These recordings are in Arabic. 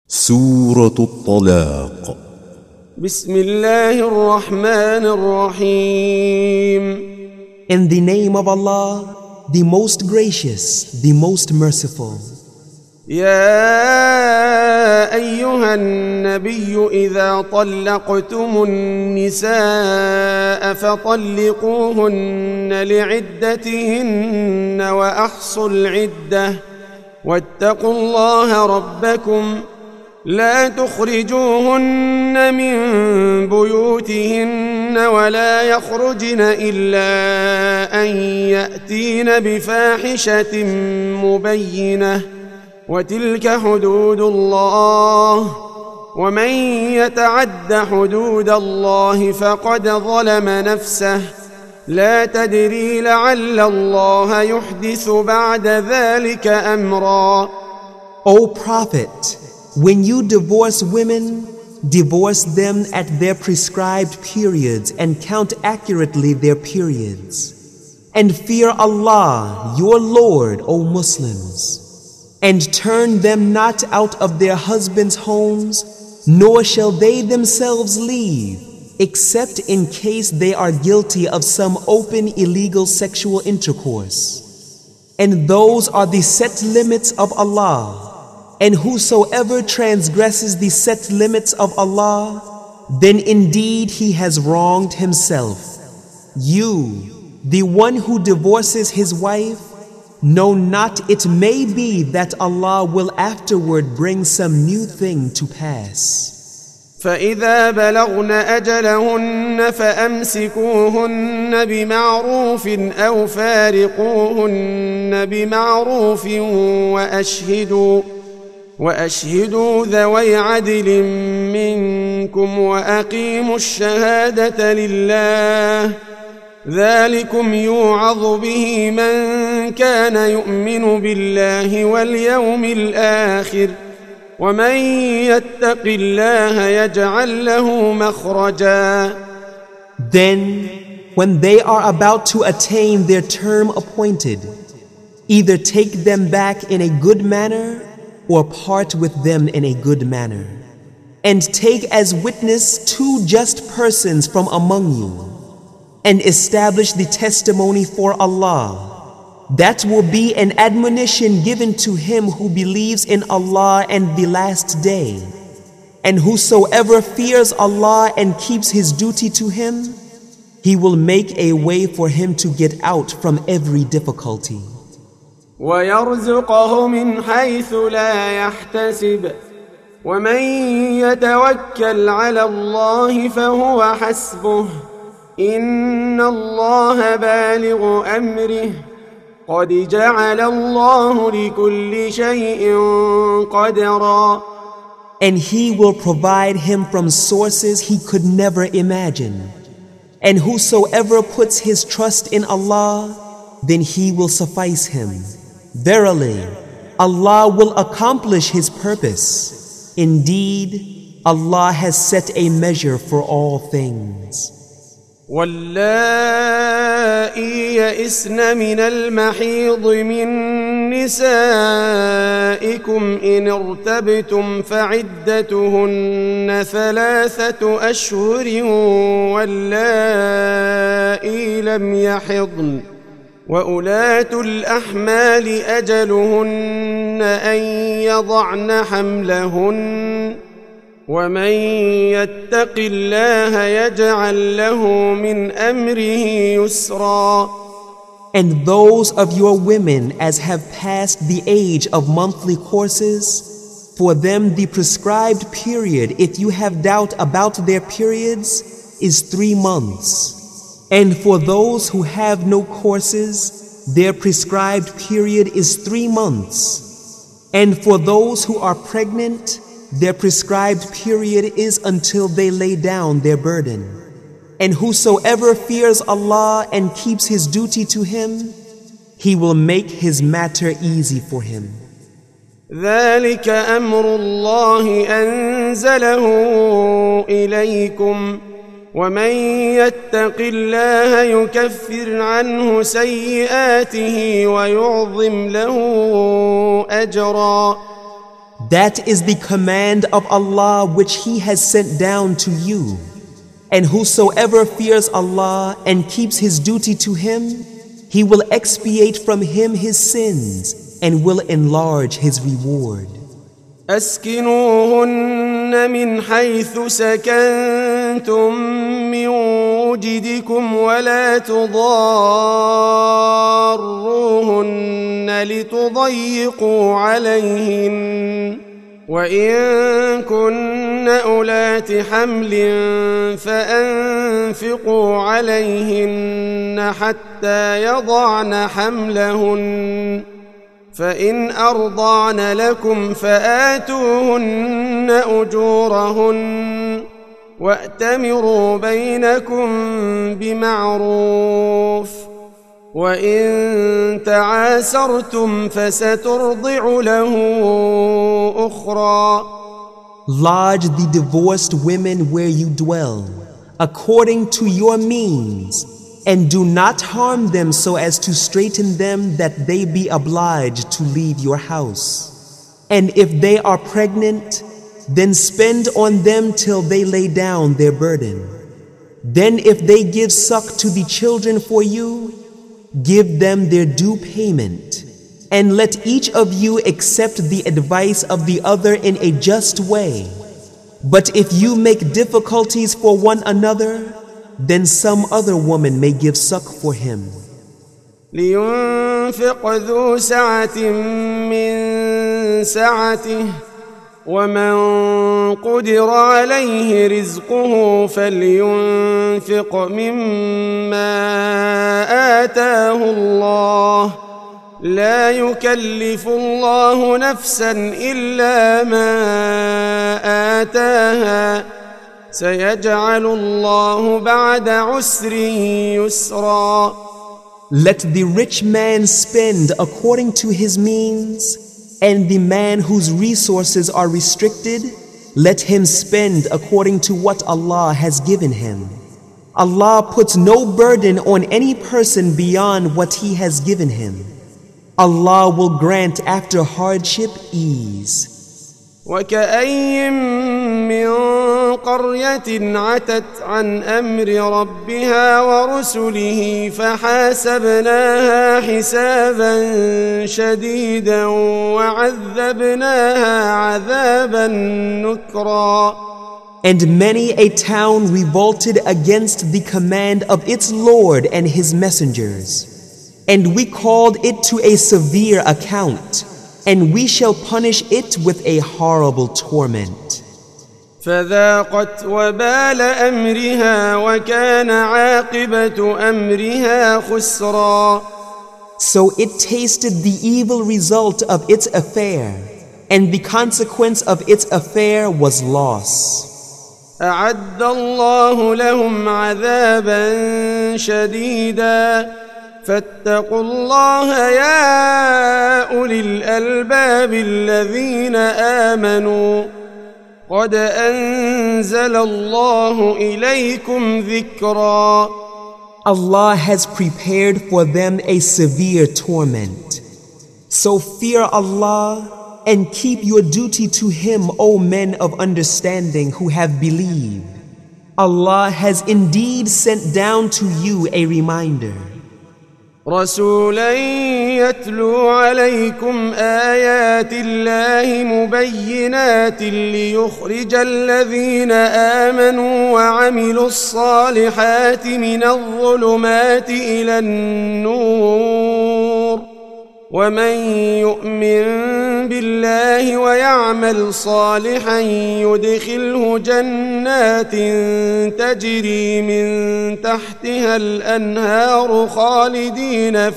سورة الطلاق. بسم الله الرحمن الرحيم. In the name of Allah, the most gracious, the most merciful. يا أيها النبي إذا طلقتم النساء فطلقوهن لعدتهن وأحصوا العدة واتقوا الله ربكم لا تخرجوهن من بيوتهن ولا يخرجن إلا أن يأتين بفاحشة مبينة وتلك حدود الله ومن يتعد حدود الله فقد ظلم نفسه لا تدري لعل الله يحدث بعد ذلك أمرا. O Prophet, when you divorce women, divorce them at their prescribed periods and count accurately their periods. And fear Allah, your Lord, O Muslims. And turn them not out of their husbands' homes, nor shall they themselves leave, except in case they are guilty of some open illegal sexual intercourse. And those are the set limits of Allah. And whosoever transgresses the set limits of Allah, then indeed he has wronged himself. You, the one who divorces his wife, know not it may be that Allah will afterward bring some new thing to pass. فإذا بلغن أجلهن فأمسكوهن بمعروف أو فارقوهن بمعروف وأشهدوا ذوي عدل منكم وأقيموا الشهادة لله ذلكم يوعظ به من كان يؤمن بالله واليوم الآخر ومن يتق الله يجعل له مخرجا. Then, when they are about to attain their term appointed, either take them back in a good manner or part with them in a good manner. And take as witness 2 just persons from among you, and establish the testimony for Allah. That will be an admonition given to him who believes in Allah and the last day. And whosoever fears Allah and keeps his duty to him, he will make a way for him to get out from every difficulty. ويرزقه من حيث لا يحتسب ومن يتوكل على الله فهو حسبه إن الله بالغ أمره قد جعل الله لكل شيء قدرا. And he will provide him from sources he could never imagine. And whosoever puts his trust in Allah, then he will suffice him. Verily, Allah will accomplish his purpose. Indeed, Allah has set a measure for all things. واللائي يئسن من المحيض من نسائكم إن ارتبتم فعدتهن 3 أشهر واللائي لم يحضن وأولاة الأحمال أجلهن أن يضعن حملهن ومن يتق الله يجعل له من أمره يسرا. And those of your women as have passed the age of monthly courses, for them the prescribed period, if you have doubt about their periods, is 3 months. And for those who have no courses, their prescribed period is 3 months. And for those who are pregnant, their prescribed period is until they lay down their burden. And whosoever fears Allah and keeps his duty to him, he will make his matter easy for him. ذلك أمر الله أنزله إليكم ومن يتق الله يكفر عنه سيئاته ويعظم له أجرا. That is the command of Allah which He has sent down to you. And whosoever fears Allah and keeps his duty to Him, He will expiate from him his sins and will enlarge his reward. أسكنوهن من حيث سكنتم من وجدكم ولا تضاروهن لتضيقوا عليهن وإن كن أولات حمل فأنفقوا عليهن حتى يضعن حملهن فإن أرضعن لكم فآتوهن أجورهن وأتمروا بينكم بمعروف وإن تعاسرتم فسترضع له أخرى. Lodge the divorced women where you dwell, according to your means, and do not harm them so as to straiten them that they be obliged to leave your house. And if they are pregnant, then spend on them till they lay down their burden. Then if they give suck to the children for you, give them their due payment, and let each of you accept the advice of the other in a just way. But if you make difficulties for one another, then some other woman may give suck for him. لينفق ذو سعة من سعته ومن قدر عليه رزقه فلينفق مما آتاه الله لا يكلف الله نفسا إلا ما آتاها سيجعل الله بعد عسر يسرا. Let the rich man spend according to his means, and the man whose resources are restricted, let him spend according to what Allah has given him. Allah puts no burden on any person beyond what He has given him. Allah will grant after hardship ease. وكأين من قرية عتت عن أمر ربها ورسله فحاسبناها حسابا شديدا وعذبناها عذابا نكرا. And many a town revolted against the command of its Lord and His messengers, and we called it to a severe account, and we shall punish it with a horrible torment. فذاقت وبال أمرها وكان عاقبة أمرها خسرا. So it tasted the evil result of its affair, and the consequence of its affair was loss. أعد الله لهم عذابا شديدا فاتقوا الله يا أولي الألباب الذين آمنوا قد أنزل الله إليكم ذكرا. Allah has prepared for them a severe torment. So fear Allah and keep your duty to Him, O men of understanding who have believed. Allah has indeed sent down to you a reminder. رسولا يتلو عليكم آيات الله مبينات ليخرج الذين آمنوا وعملوا الصالحات من الظلمات إلى النور ومن يؤمن بالله ويعمل صالحا يدخله جنات تجري من تحتها الأنهار خالدين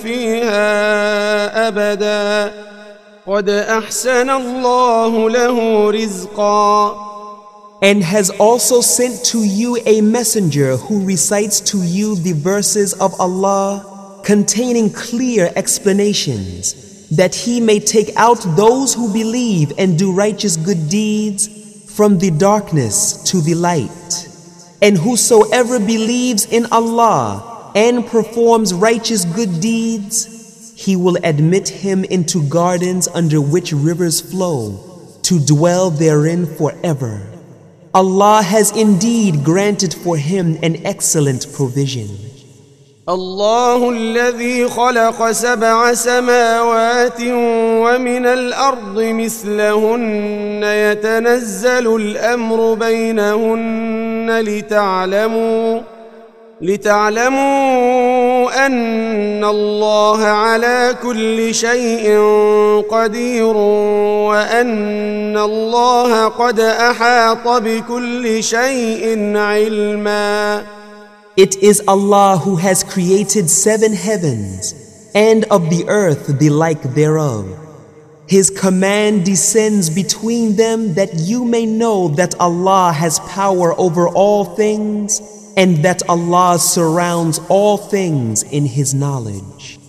فيها أبدا قد أحسن الله له رزقا. And has also sent to you a messenger who recites to you the verses of Allah containing clear explanations, that He may take out those who believe and do righteous good deeds from the darkness to the light. And whosoever believes in Allah and performs righteous good deeds, He will admit him into gardens under which rivers flow, to dwell therein forever. Allah has indeed granted for him an excellent provision. الله الذي خلق 7 سماوات ومن الأرض مثلهن يتنزل الأمر بينهن لتعلموا أن الله على كل شيء قدير وأن الله قد أحاط بكل شيء علما. It is Allah who has created 7 heavens and of the earth the like thereof. His command descends between them that you may know that Allah has power over all things and that Allah surrounds all things in His knowledge.